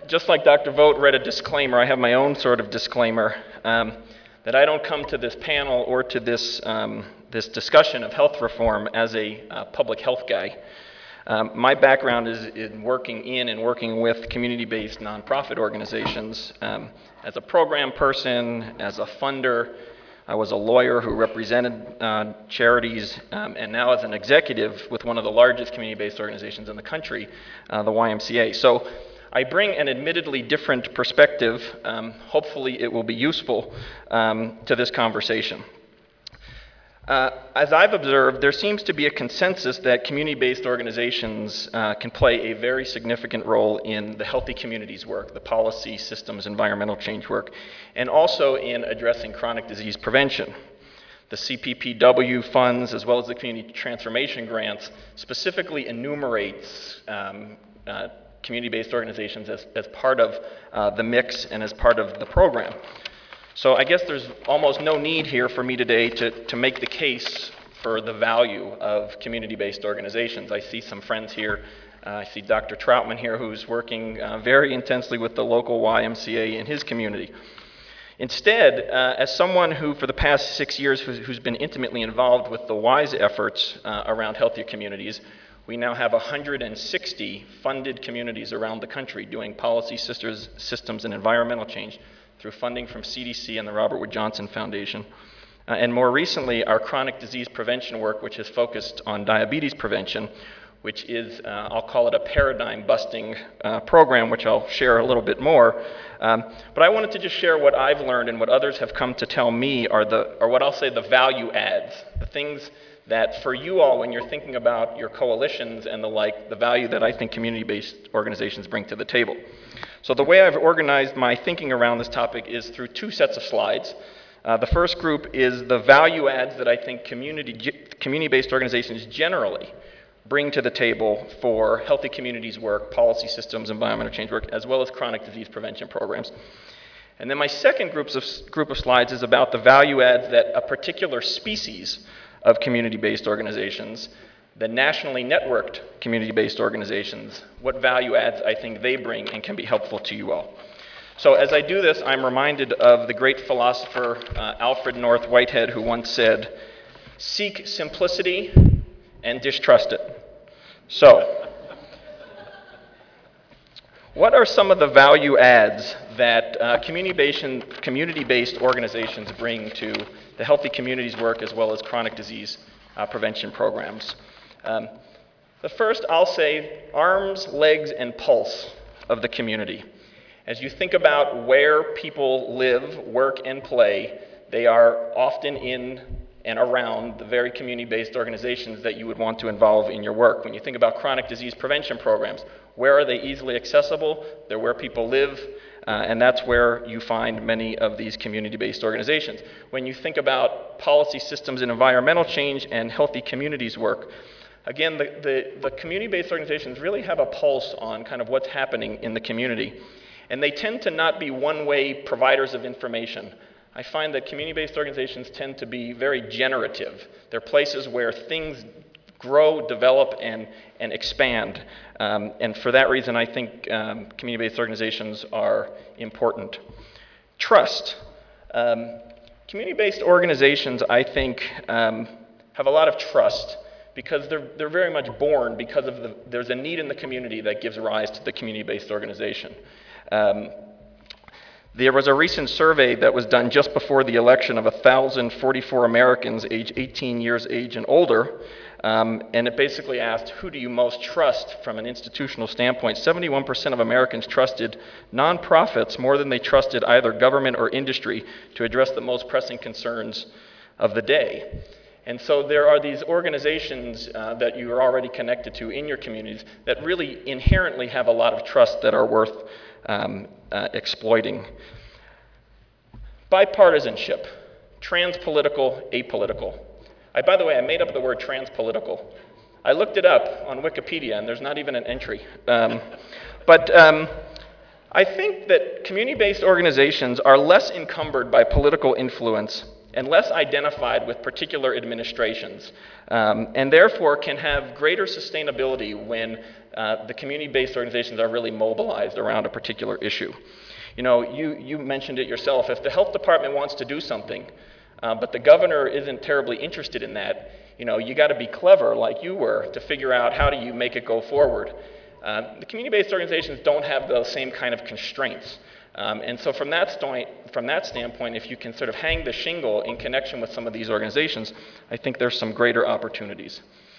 just like Dr. Vogt read a disclaimer, I have my own sort of disclaimer that I don't come to this panel or to this, this discussion of health reform as a public health guy. My background is in working in and working with community-based nonprofit organizations as a program person, as a funder. I was a lawyer who represented charities, and now as an executive with one of the largest community-based organizations in the country, the YMCA. So I bring an admittedly different perspective. Hopefully it will be useful to this conversation. As I've observed, there seems to be a consensus that community-based organizations can play a very significant role in the healthy communities work, the policy, systems, environmental change work, and also in addressing chronic disease prevention. The CPPW funds, as well as the community transformation grants, specifically enumerates community-based organizations as part of the mix and as part of the program. So I guess there's almost no need here for me today to make the case for the value of community-based organizations. I see some friends here. I see Dr. Troutman here, who's working very intensely with the local YMCA in his community. Instead, as someone who for the past 6 years who's been intimately involved with the WISE efforts around healthier communities, we now have 160 funded communities around the country doing policy, systems, and environmental change through funding from CDC and the Robert Wood Johnson Foundation. And more recently, our chronic disease prevention work, which is focused on diabetes prevention, which is, I'll call it a paradigm-busting program, which I'll share a little bit more. But I wanted to just share what I've learned and what others have come to tell me are what I'll say the value adds, the things that for you all, when you're thinking about your coalitions and the like, the value that I think community-based organizations bring to the table. So the way I've organized my thinking around this topic is through two sets of slides. The first group is the value adds that I think community-based organizations generally bring to the table for healthy communities work, policy systems, environmental change work, as well as chronic disease prevention programs. And then my second group of slides is about the value adds that a particular species of community-based organizations, the nationally networked community-based organizations, what value adds I think they bring and can be helpful to you all. So as I do this, I'm reminded of the great philosopher Alfred North Whitehead, who once said, "Seek simplicity and distrust it." So, what are some of the value adds that community-based organizations bring to the healthy communities work as well as chronic disease prevention programs? The first, I'll say, arms, legs, and pulse of the community. As you think about where people live, work, and play, they are often in and around the very community-based organizations that you would want to involve in your work. When you think about chronic disease prevention programs, where are they easily accessible? They're where people live, and that's where you find many of these community-based organizations. When you think about policy systems and environmental change and healthy communities work, again, the community-based organizations really have a pulse on kind of what's happening in the community. And they tend to not be one-way providers of information. I find that community-based organizations tend to be very generative. They're places where things grow, develop, and expand. And for that reason, I think community-based organizations are important. Trust. Community-based organizations, I think, have a lot of trust because they're very much born because of there's a need in the community that gives rise to the community-based organization. There was a recent survey that was done just before the election of 1,044 Americans age 18 years age and older, and it basically asked, who do you most trust from an institutional standpoint? 71% of Americans trusted nonprofits more than they trusted either government or industry to address the most pressing concerns of the day. And so there are these organizations that you are already connected to in your communities that really inherently have a lot of trust that are worth exploiting. Bipartisanship, transpolitical, apolitical. By the way, I made up the word transpolitical. I looked it up on Wikipedia, and there's not even an entry. But I think that community-based organizations are less encumbered by political influence and less identified with particular administrations, and therefore can have greater sustainability when the community-based organizations are really mobilized around a particular issue. You know, you mentioned it yourself. If the health department wants to do something, but the governor isn't terribly interested in that, you know, you got to be clever like you were to figure out how do you make it go forward. The community-based organizations don't have those same kind of constraints. And so from that standpoint, if you can sort of hang the shingle in connection with some of these organizations, I think there's some greater opportunities.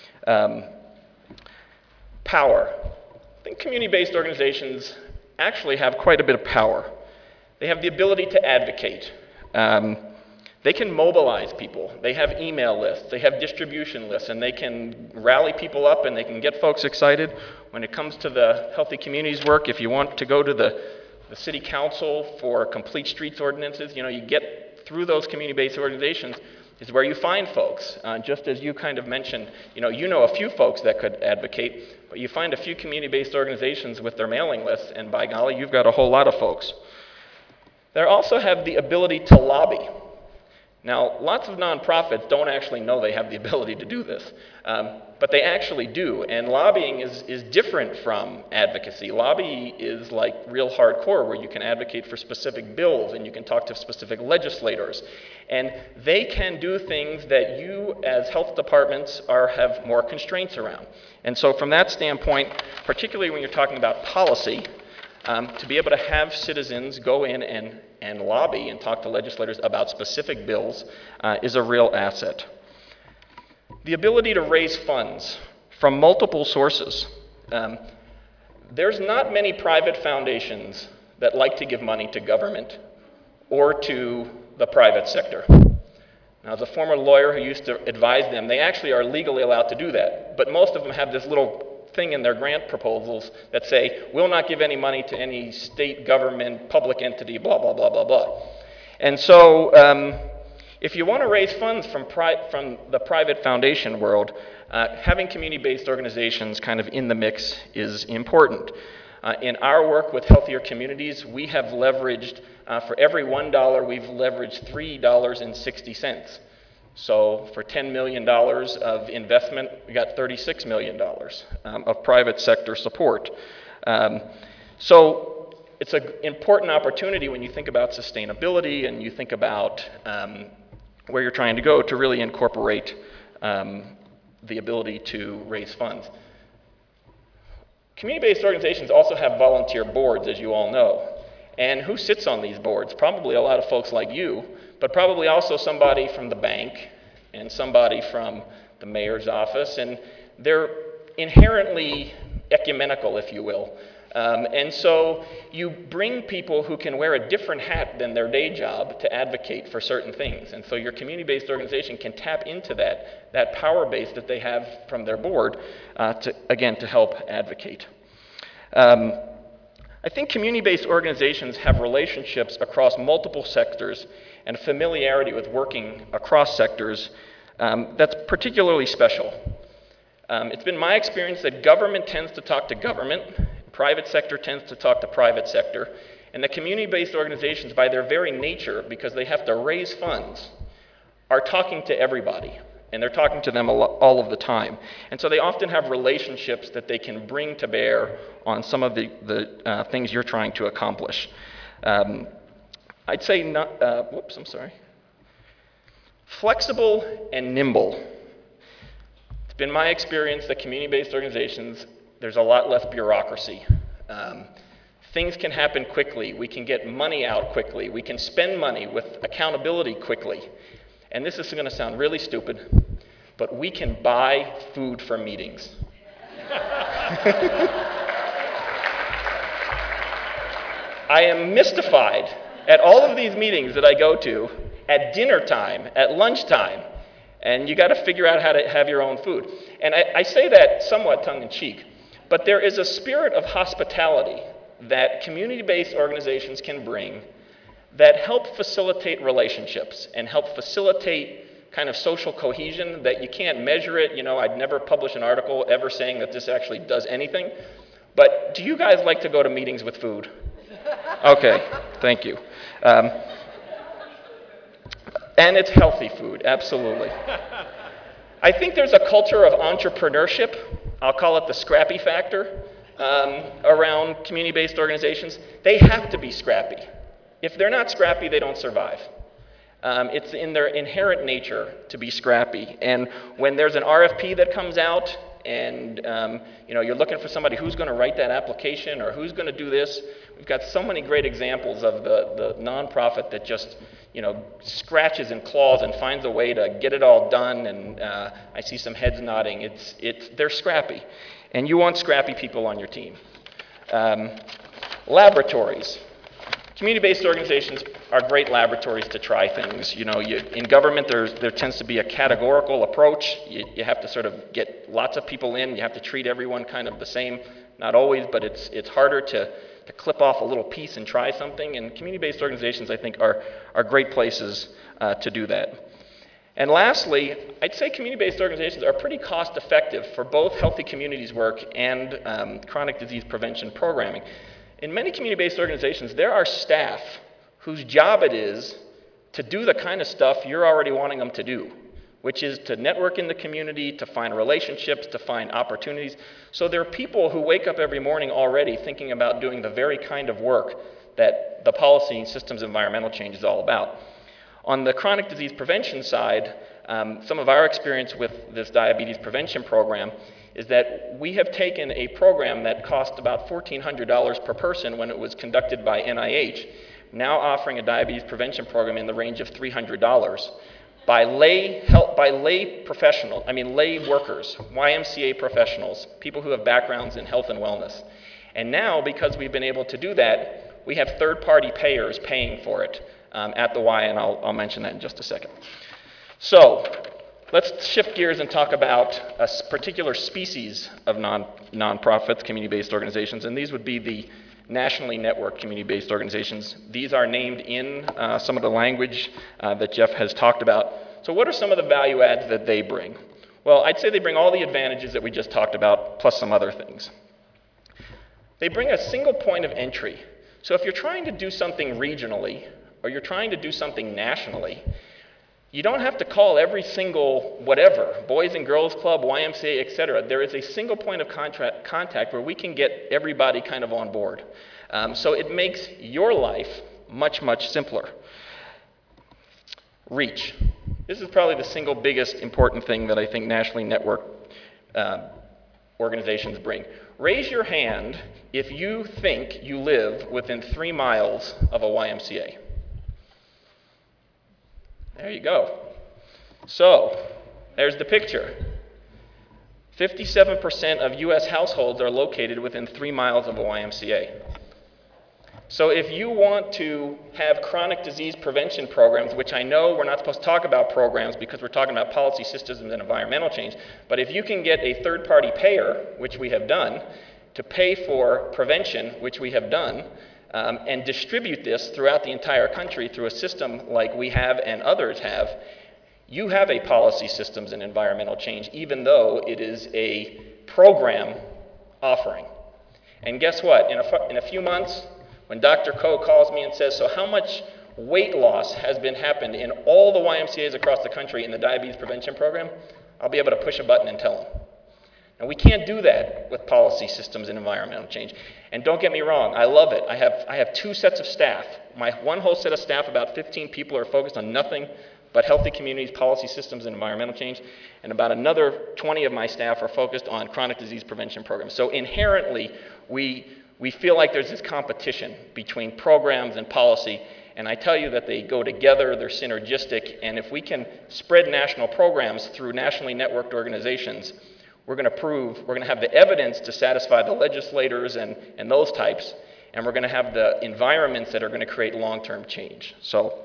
Power. I think community-based organizations actually have quite a bit of power. They have the ability to advocate. They can mobilize people. They have email lists, they have distribution lists, and they can rally people up and they can get folks excited. When it comes to the Healthy Communities work, if you want to go to the city council for complete streets ordinances, you know, you get through those community-based organizations is where you find folks. Just as you kind of mentioned, you know a few folks that could advocate, but you find a few community-based organizations with their mailing lists, and by golly, you've got a whole lot of folks. They also have the ability to lobby. Now, lots of nonprofits don't actually know they have the ability to do this, but they actually do, and lobbying is different from advocacy. Lobby is like real hardcore, where you can advocate for specific bills and you can talk to specific legislators, and they can do things that you as health departments have more constraints around. And so from that standpoint, particularly when you're talking about policy, to be able to have citizens go in and lobby and talk to legislators about specific bills is a real asset. The ability to raise funds from multiple sources. There's not many private foundations that like to give money to government or to the private sector. Now, as a former lawyer who used to advise them, they actually are legally allowed to do that, but most of them have this little thing in their grant proposals that say, we'll not give any money to any state government, public entity, blah, blah, blah, blah, blah. And so if you want to raise funds from the private foundation world, having community-based organizations kind of in the mix is important. In our work with Healthier Communities, we have leveraged, for every $1, we've leveraged $3.60. So for $10 million of investment, we got $36 million of private sector support. So it's an important opportunity when you think about sustainability and you think about where you're trying to go to really incorporate the ability to raise funds. Community-based organizations also have volunteer boards, as you all know. And who sits on these boards? Probably a lot of folks like you, but probably also somebody from the bank and somebody from the mayor's office, and they're inherently ecumenical, if you will. And so you bring people who can wear a different hat than their day job to advocate for certain things. And so your community-based organization can tap into that power base that they have from their board to help advocate. I think community-based organizations have relationships across multiple sectors and familiarity with working across sectors that's particularly special. It's been my experience that government tends to talk to government, private sector tends to talk to private sector, and the community-based organizations, by their very nature, because they have to raise funds, are talking to everybody, and they're talking to them all of the time. And so they often have relationships that they can bring to bear on some of the things you're trying to accomplish. I'd say flexible and nimble. It's been my experience that community-based organizations, there's a lot less bureaucracy. Things can happen quickly. We can get money out quickly. We can spend money with accountability quickly. And this is going to sound really stupid, but we can buy food for meetings. I am mystified at all of these meetings that I go to at dinner time, at lunchtime, and you got to figure out how to have your own food. And I say that somewhat tongue-in-cheek, but there is a spirit of hospitality that community-based organizations can bring that help facilitate relationships and help facilitate kind of social cohesion that you can't measure it. You know, I'd never publish an article ever saying that this actually does anything. But do you guys like to go to meetings with food? Okay, thank you. And it's healthy food, absolutely. I think there's a culture of entrepreneurship, I'll call it the scrappy factor, around community-based organizations. They have to be scrappy. If they're not scrappy, they don't survive. It's in their inherent nature to be scrappy. And when there's an RFP that comes out and you're looking for somebody who's going to write that application or who's going to do this, we've got so many great examples of the nonprofit that just scratches and claws and finds a way to get it all done. And I see some heads nodding. They're scrappy. And you want scrappy people on your team. Laboratories. Community-based organizations are great laboratories to try things. In government, there tends to be a categorical approach. You have to sort of get lots of people in. You have to treat everyone kind of the same. Not always, but it's harder to clip off a little piece and try something. And community-based organizations, I think, are great places to do that. And lastly, I'd say community-based organizations are pretty cost-effective for both healthy communities work and chronic disease prevention programming. In many community-based organizations, there are staff whose job it is to do the kind of stuff you're already wanting them to do, which is to network in the community, to find relationships, to find opportunities. So there are people who wake up every morning already thinking about doing the very kind of work that the policy and systems environmental change is all about. On the chronic disease prevention side, some of our experience with this diabetes prevention program is that we have taken a program that cost about $1,400 per person when it was conducted by NIH, now offering a diabetes prevention program in the range of $300 by lay workers, YMCA professionals, people who have backgrounds in health and wellness. And now, because we've been able to do that, we have third-party payers paying for it at the Y, and I'll mention that in just a second. So, let's shift gears and talk about a particular species of nonprofits, community-based organizations, and these would be the nationally networked community-based organizations. These are named in some of the language that Jeff has talked about. So what are some of the value adds that they bring? Well, I'd say they bring all the advantages that we just talked about, plus some other things. They bring a single point of entry. So if you're trying to do something regionally, or you're trying to do something nationally, you don't have to call every single whatever, Boys and Girls Club, YMCA, etc. There is a single point of contact where we can get everybody kind of on board. So it makes your life much, much simpler. Reach. This is probably the single biggest important thing that I think nationally networked organizations bring. Raise your hand if you think you live within 3 miles of a YMCA. There you go. So, there's the picture. 57% of US households are located within 3 miles of a YMCA. So if you want to have chronic disease prevention programs, which I know we're not supposed to talk about programs because we're talking about policy systems and environmental change, but if you can get a third-party payer, which we have done, to pay for prevention, which we have done, and distribute this throughout the entire country through a system like we have and others have, you have a policy systems and environmental change, even though it is a program offering. And guess what? In a few months, when Dr. Koh calls me and says, so how much weight loss has been happened in all the YMCAs across the country in the diabetes prevention program, I'll be able to push a button and tell him. And we can't do that with policy systems and environmental change. And don't get me wrong, I love it. I have 2 sets of staff. My one whole set of staff, about 15 people, are focused on nothing but healthy communities, policy systems, and environmental change. And about another 20 of my staff are focused on chronic disease prevention programs. So inherently, we feel like there's this competition between programs and policy. And I tell you that they go together, they're synergistic. And if we can spread national programs through nationally networked organizations, we're going to have the evidence to satisfy the legislators and those types, and we're going to have the environments that are going to create long-term change. So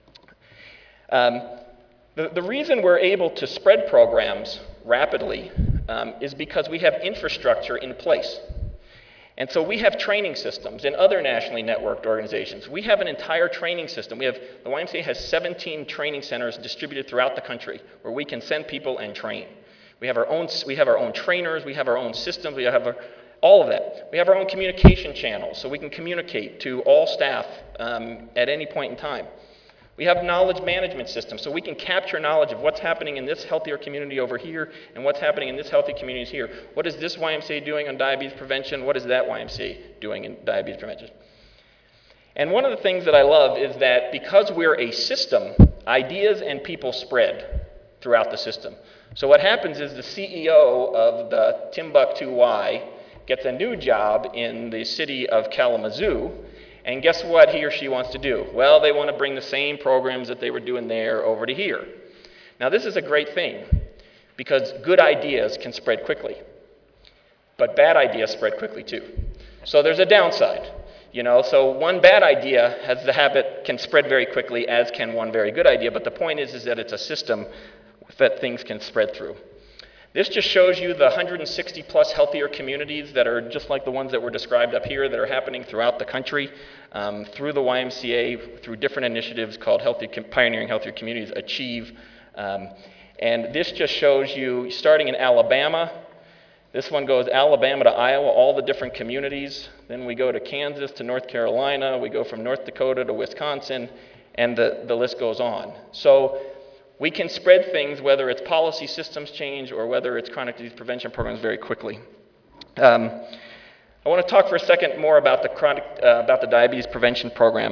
the reason we're able to spread programs rapidly is because we have infrastructure in place. And so we have training systems in other nationally networked organizations. We have an entire training system. The YMCA has 17 training centers distributed throughout the country where we can send people and train. We have our own trainers, we have our own systems, we have all of that. We have our own communication channels, so we can communicate to all staff at any point in time. We have knowledge management systems, so we can capture knowledge of what's happening in this healthier community over here and what's happening in this healthy community here. What is this YMCA doing on diabetes prevention? What is that YMCA doing in diabetes prevention? And one of the things that I love is that because we're a system, ideas and people spread throughout the system. So what happens is the CEO of the Timbuktu Y gets a new job in the city of Kalamazoo, and guess what he or she wants to do? Well, they want to bring the same programs that they were doing there over to here. Now, this is a great thing because good ideas can spread quickly, but bad ideas spread quickly too. So there's a downside. So one bad idea has the habit, can spread very quickly, as can one very good idea, but the point is that it's a system that things can spread through. This just shows you the 160 plus healthier communities that are just like the ones that were described up here that are happening throughout the country through the YMCA, through different initiatives called Pioneering Healthier Communities, Achieve. And this just shows you, starting in Alabama, this one goes Alabama to Iowa, all the different communities. Then we go to Kansas to North Carolina. We go from North Dakota to Wisconsin, and the list goes on. So we can spread things, whether it's policy systems change or whether it's chronic disease prevention programs, very quickly. I want to talk for a second more about the diabetes prevention program.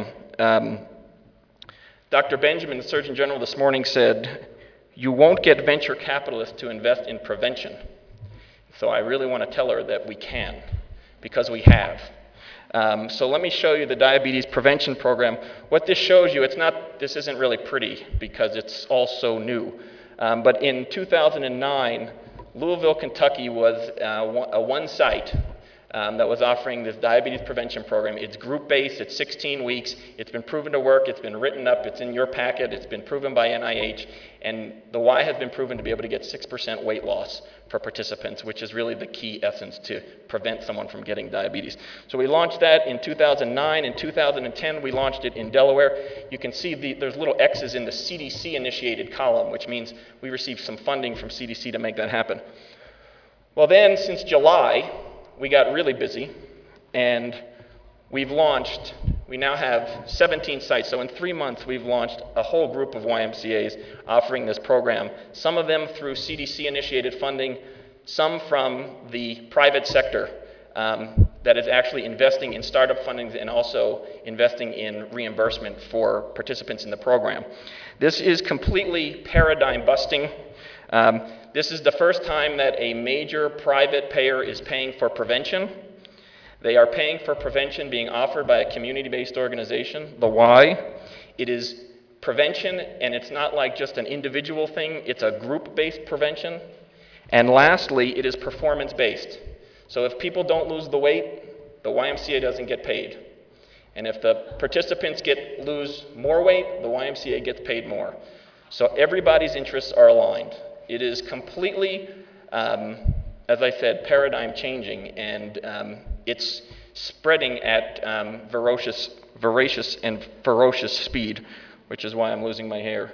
Dr. Benjamin, the Surgeon General, this morning said, "You won't get venture capitalists to invest in prevention." So I really want to tell her that we can, because we have. So let me show you the diabetes prevention program. What this shows you, this isn't really pretty because it's all so new. But in 2009, Louisville, Kentucky was one site that was offering this diabetes prevention program. It's group-based, it's 16 weeks, it's been proven to work, it's been written up, it's in your packet, it's been proven by NIH, and the Y has been proven to be able to get 6% weight loss for participants, which is really the key essence to prevent someone from getting diabetes. So we launched that in 2009. In 2010, we launched it in Delaware. You can see there's little X's in the CDC-initiated column, which means we received some funding from CDC to make that happen. Well then, since July, we got really busy, and we now have 17 sites. So in 3 months, we've launched a whole group of YMCAs offering this program, some of them through CDC-initiated funding, some from the private sector that is actually investing in startup fundings and also investing in reimbursement for participants in the program. This is completely paradigm busting. This is the first time that a major private payer is paying for prevention. They are paying for prevention being offered by a community-based organization, the Y. It is prevention, and it's not like just an individual thing, it's a group-based prevention. And lastly, it is performance-based. So if people don't lose the weight, the YMCA doesn't get paid. And if the participants lose more weight, the YMCA gets paid more. So everybody's interests are aligned. It is completely, as I said, paradigm changing, and it's spreading at voracious and ferocious speed, which is why I'm losing my hair.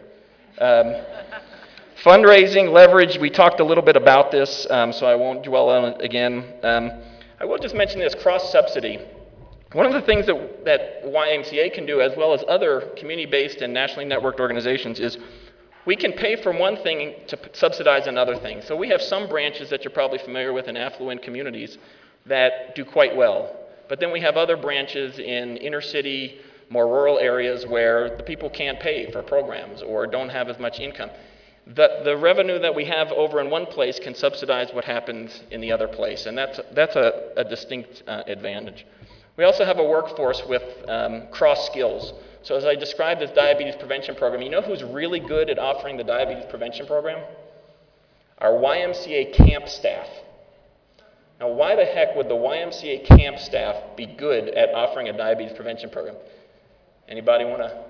Fundraising, leverage, we talked a little bit about this, so I won't dwell on it again. I will just mention this cross-subsidy. One of the things that YMCA can do, as well as other community-based and nationally networked organizations, is we can pay for one thing to subsidize another thing. So we have some branches that you're probably familiar with in affluent communities that do quite well. But then we have other branches in inner city, more rural areas where the people can't pay for programs or don't have as much income. The revenue that we have over in one place can subsidize what happens in the other place, and that's a distinct advantage. We also have a workforce with cross skills. So as I described this diabetes prevention program, you know who's really good at offering the diabetes prevention program? Our YMCA camp staff. Now, why the heck would the YMCA camp staff be good at offering a diabetes prevention program? Anybody want to?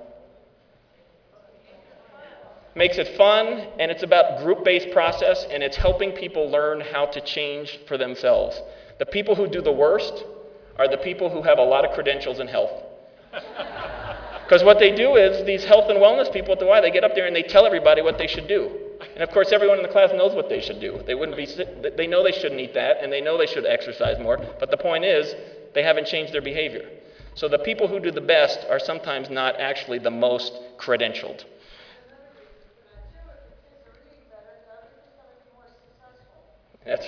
Makes it fun, and it's about group-based process, and it's helping people learn how to change for themselves. The people who do the worst are the people who have a lot of credentials in health. Because what they do is, these health and wellness people at the Y, they get up there and they tell everybody what they should do. And of course, everyone in the class knows what they should do. They know they shouldn't eat that, and they know they should exercise more, but the point is, they haven't changed their behavior. So the people who do the best are sometimes not actually the most credentialed. That's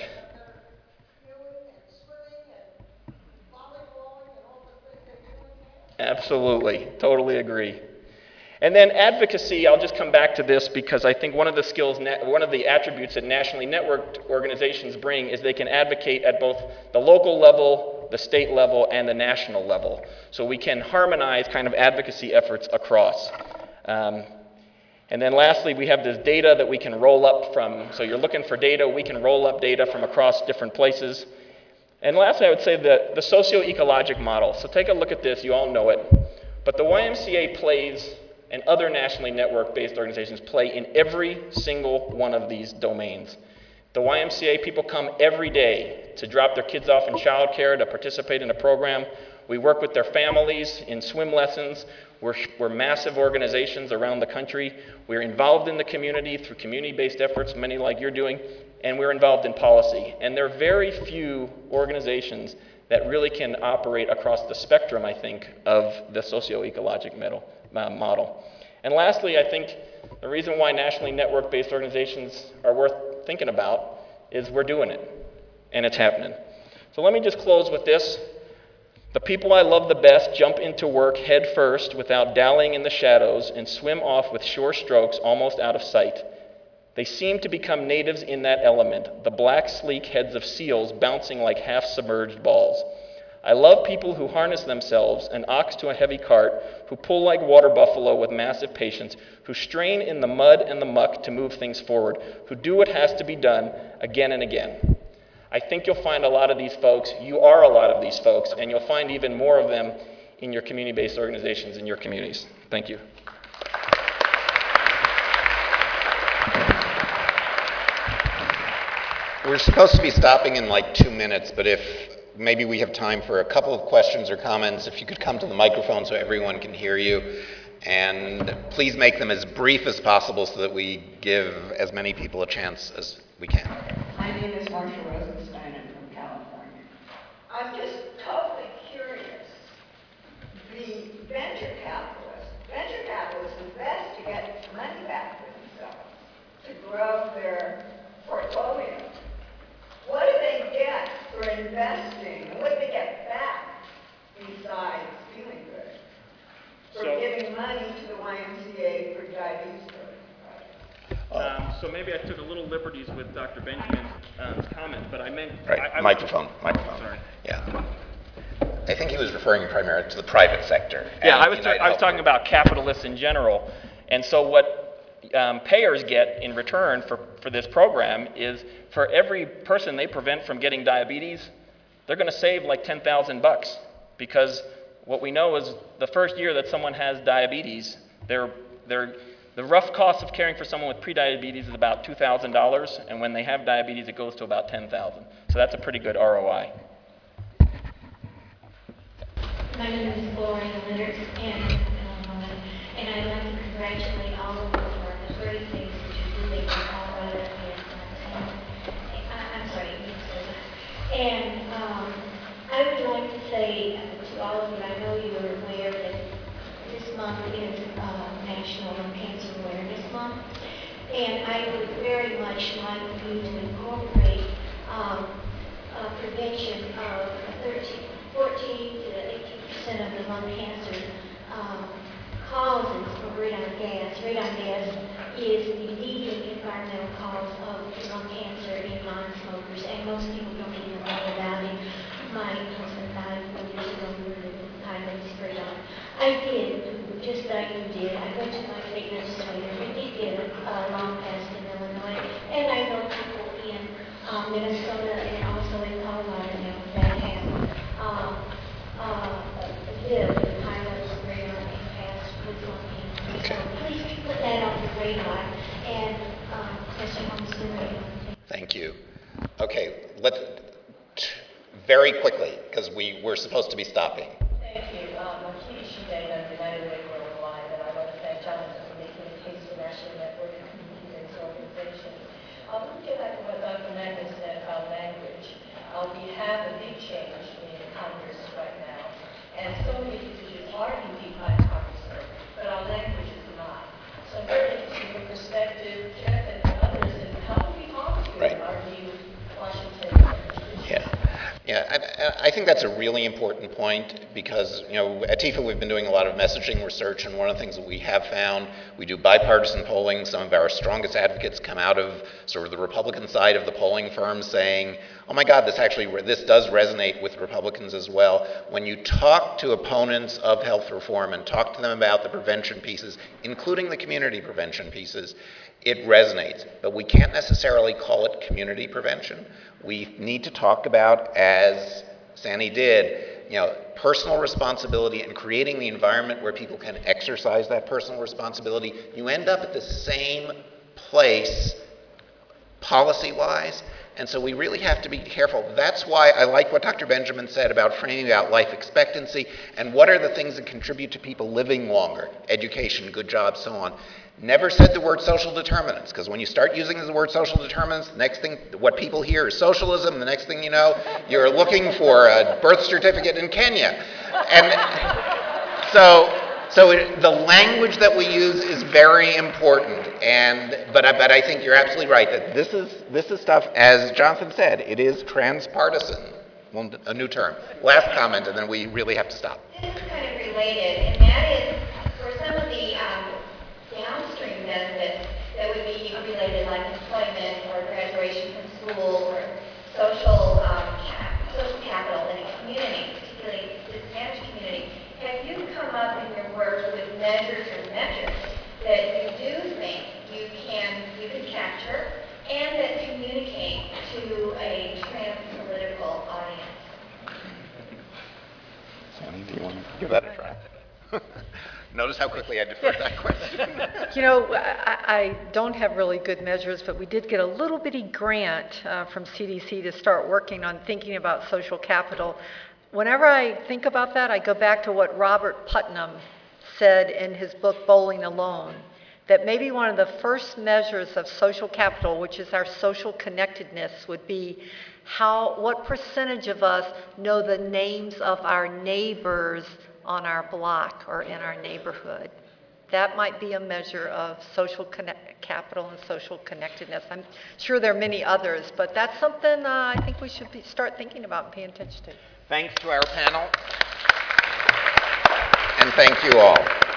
absolutely, totally agree. And then advocacy, I'll just come back to this because I think one of the skills, one of the attributes that nationally networked organizations bring is they can advocate at both the local level, the state level, and the national level. So we can harmonize kind of advocacy efforts across. And then lastly, we have this data that we can roll up from. So you're looking for data, we can roll up data from across different places. And lastly, I would say the socio-ecologic model. So take a look at this, you all know it. But the YMCA plays, and other nationally network-based organizations play in every single one of these domains. The YMCA, people come every day to drop their kids off in childcare, to participate in a program. We work with their families in swim lessons. We're massive organizations around the country. We're involved in the community through community-based efforts, many like you're doing, and we're involved in policy. And there are very few organizations that really can operate across the spectrum, I think, of the socio-ecologic model. And lastly, I think the reason why nationally network-based organizations are worth thinking about is we're doing it, and it's happening. So let me just close with this. The people I love the best jump into work head first without dallying in the shadows and swim off with sure strokes almost out of sight. They seem to become natives in that element, the black, sleek heads of seals bouncing like half-submerged balls. I love people who harness themselves, an ox to a heavy cart, who pull like water buffalo with massive patience, who strain in the mud and the muck to move things forward, who do what has to be done again and again. I think you'll find a lot of these folks, you are a lot of these folks, and you'll find even more of them in your community-based organizations in your communities. Thank you. We're supposed to be stopping in like 2 minutes, but if maybe we have time for a couple of questions or comments, if you could come to the microphone so everyone can hear you. And please make them as brief as possible so that we give as many people a chance as we can. My name is Marcia Rosenstein. I'm from California. I'm just totally curious. The venture capitalists invest to get money back for themselves, to grow their portfolio. What do they get for investing? And what do they get back besides feeling good? For giving money to the YMCA for diabetes programs. So maybe I took a little liberties with Dr. Benjamin's comment, but I meant... Right, microphone. Sorry. Yeah. I think he was referring primarily to the private sector. Yeah, I was talking about capitalists in general. And so what payers get in return for this program is for every person they prevent from getting diabetes, they're going to save like $10,000 because what we know is the first year that someone has diabetes, the rough cost of caring for someone with prediabetes is about $2,000, and when they have diabetes, it goes to about $10,000. So that's a pretty good ROI. My name is Gloria Leonard, and I'd like to congratulate all of you for the great things that you're doing in Colorado and I would like to say to all of you, I know you're aware that this month is National Lung Cancer Awareness Month, and I would very much like for you to incorporate prevention of 14 to 18% of the lung cancer causes from radon gas. Radon gas is the leading environmental cause of lung cancer in non-smokers, and most people don't even know about it. My husband died 4 years ago with high-dose radon. I did, just like you did, I went to my state legislator and did get a law passed in Illinois, and I know people in Minnesota and also in Colorado now that have lived with high-dose radon and passed with lung cancer. Okay. So please put that on your radar, and Mr. Holmes, Thank you. Okay, let's very quickly, because we're supposed to be stopping. Thank you. Marquita Shudane, I'm United Way Worldwide, and I want to thank Jonathan for making the case for National Network of Community-Based Organizations. Let me get back to what Dr. Magnus said about language. We have a big change in Congress right now, and so many decisions are indeed bipartisan, but our language is not. think that's a really important point because, you know, at TIFA we've been doing a lot of messaging research, and one of the things that we have found, we do bipartisan polling. Some of our strongest advocates come out of sort of the Republican side of the polling firms saying, oh my God, this does resonate with Republicans as well. When you talk to opponents of health reform and talk to them about the prevention pieces, including the community prevention pieces, it resonates. But we can't necessarily call it community prevention. We need to talk about, as Sandy did, you know, personal responsibility and creating the environment where people can exercise that personal responsibility. You end up at the same place policy-wise, and so we really have to be careful. That's why I like what Dr. Benjamin said about framing out life expectancy and what are the things that contribute to people living longer, education, good jobs, so on. Never said the word social determinants, because when you start using the word social determinants, the next thing, what people hear is socialism. The next thing you know, you're looking for a birth certificate in Kenya. And so the language that we use is very important. But I think you're absolutely right that this is stuff, as Jonathan said, it is transpartisan. Well, a new term. Last comment, and then we really have to stop. This is kind of related, and that is for some of the downstream benefits that would be related, like employment or graduation from school or social capital in a community, particularly disadvantaged community. Have you come up in your work with measures or metrics that you do think you can capture and that communicate to a trans-political audience? Sandy, do you want to give that a try? Notice how quickly I deferred that question. You know, I don't have really good measures, but we did get a little bitty grant from CDC to start working on thinking about social capital. Whenever I think about that, I go back to what Robert Putnam said in his book, Bowling Alone, that maybe one of the first measures of social capital, which is our social connectedness, would be what percentage of us know the names of our neighbors on our block or in our neighborhood. That might be a measure of social capital and social connectedness. I'm sure there are many others, but that's something I think we should start thinking about and paying attention to. Thanks to our panel, and thank you all.